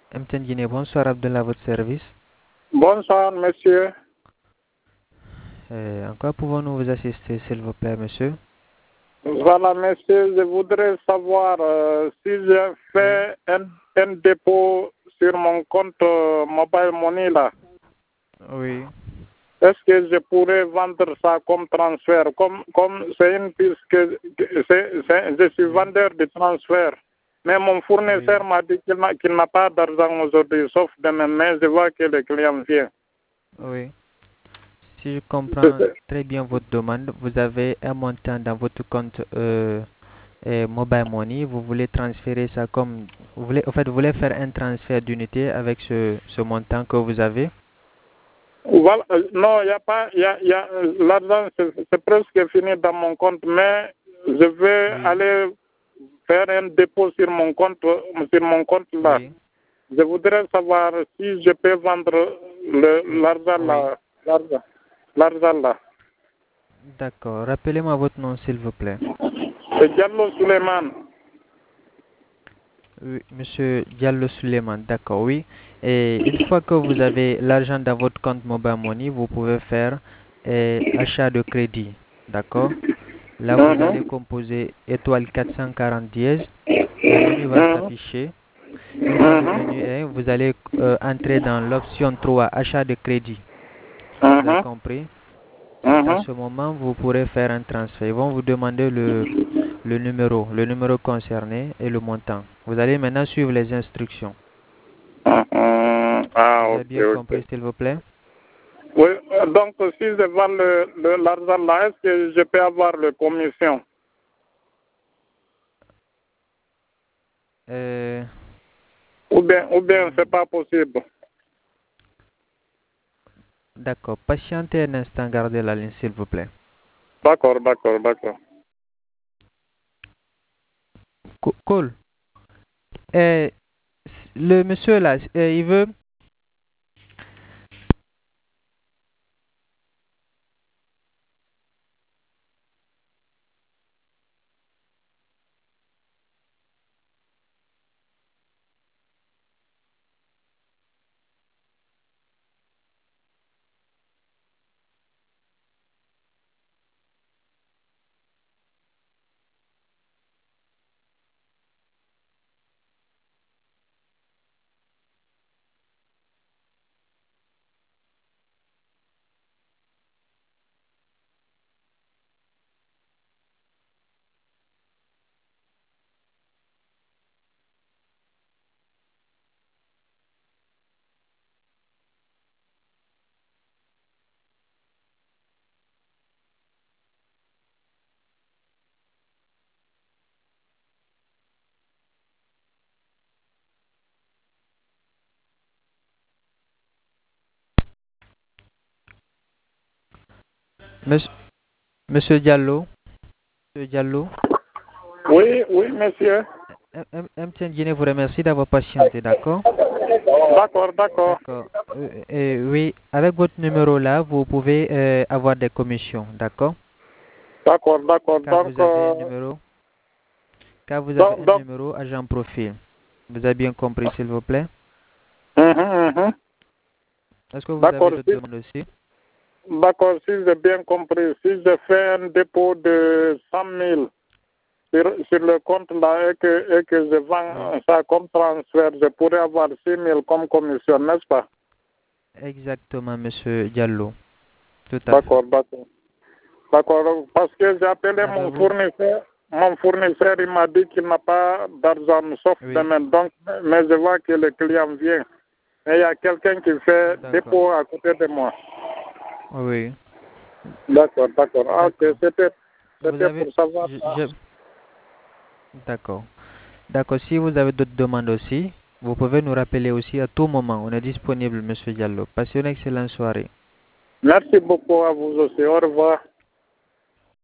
MTN Guinée, bonsoir Abdullah, à votre service. Bonsoir, monsieur. En quoi pouvons-nous vous assister, s'il vous plaît, monsieur? Voilà, monsieur, je voudrais savoir si j'ai fait un dépôt sur mon compte Mobile Money là. Oui. Est-ce que je pourrais vendre ça comme transfert? Comme c'est une piste je suis vendeur de transfert. Mais mon fournisseur m'a dit qu'il n'a pas d'argent aujourd'hui, sauf demain, mais je vois que le client vient. Oui. Si je comprends très bien votre demande, vous avez un montant dans votre compte Mobile Money, vous voulez transférer ça comme vous voulez faire un transfert d'unité avec ce montant que vous avez. Voilà, non, il n'y a pas, l'argent c'est presque fini dans mon compte, mais je vais aller faire un dépôt sur mon compte là. Oui. Je voudrais savoir si je peux vendre l'argent là. D'accord. Rappelez-moi votre nom, s'il vous plaît. C'est Diallo Suleiman. Oui, Monsieur Diallo Suleiman, d'accord, oui. Et une fois que vous avez l'argent dans votre compte Mobile Money, vous pouvez faire achat de crédit, d'accord? Là, vous allez composer étoile 440 dièse. Le menu va s'afficher. Une fois le menu est, vous allez entrer dans l'option 3, achat de crédit. Vous avez compris? C'est à ce moment vous pourrez faire un transfert. Ils vont vous demander le numéro concerné et le montant. Vous allez maintenant suivre les instructions. Vous avez bien compris, s'il vous plaît? Oui, donc si je vends l'argent là, est-ce que je peux avoir le commission? Ou bien c'est pas possible? D'accord. Patientez un instant, gardez la ligne, s'il vous plaît. D'accord. Cool. Le monsieur là, il veut... Monsieur Diallo. Monsieur Diallo. Oui, monsieur. MTN Guinée vous remercie d'avoir patienté, d'accord? D'accord. D'accord. Oui, avec votre numéro là, vous pouvez avoir des commissions, d'accord? D'accord. Car Donc, vous avez un numéro, car vous avez un numéro agent profil. Vous avez bien compris, s'il vous plaît? Est-ce que vous avez d'autres demandes aussi? d'accord, si j'ai bien compris, si je fais un dépôt de 100 000 sur le compte là et que je vends ça comme transfert, je pourrais avoir 6 000 comme commission, n'est-ce pas? Exactement, monsieur Diallo. Tout à fait. D'accord. D'accord, parce que j'ai appelé mon fournisseur. Mon fournisseur, il m'a dit qu'il n'a pas d'argent, sauf demain. Donc, mais je vois que le client vient. Et il y a quelqu'un qui fait dépôt à côté de moi. Oui. D'accord. Ah, ok, c'était pour savoir. D'accord. D'accord. Si vous avez d'autres demandes aussi, vous pouvez nous rappeler aussi à tout moment. On est disponible, monsieur Diallo. Passez une excellente soirée. Merci beaucoup à vous aussi. Au revoir.